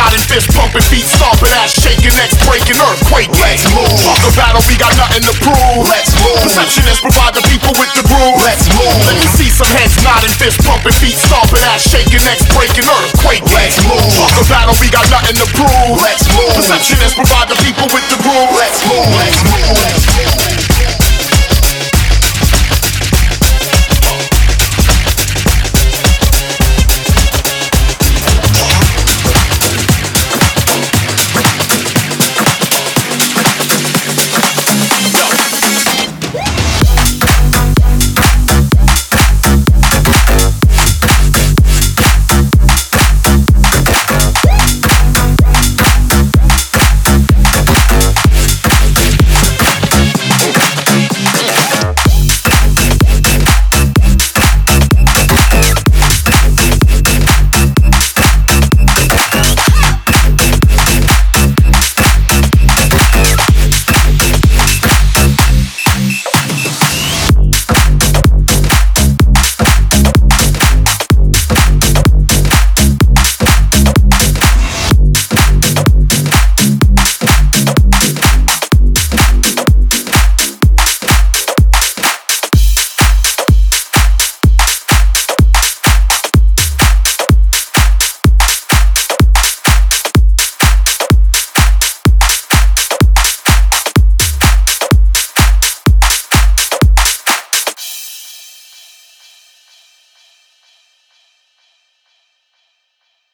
nodding, fist pumping, feet stomping, ass shaking, necks breaking, earthquake. Let's move. Fuck a battle, we got nothing to prove. Let's move. Perceptionists provide the people with the groove. Let's move. Let me see some heads nodding, fist pumping, feet stomping, ass shaking, necks breaking, earthquake. Let's move. Fuck a battle, we got nothing to prove. Let's move. Perceptionists provide the people with the groove. Let's move. Let's move. Let's move.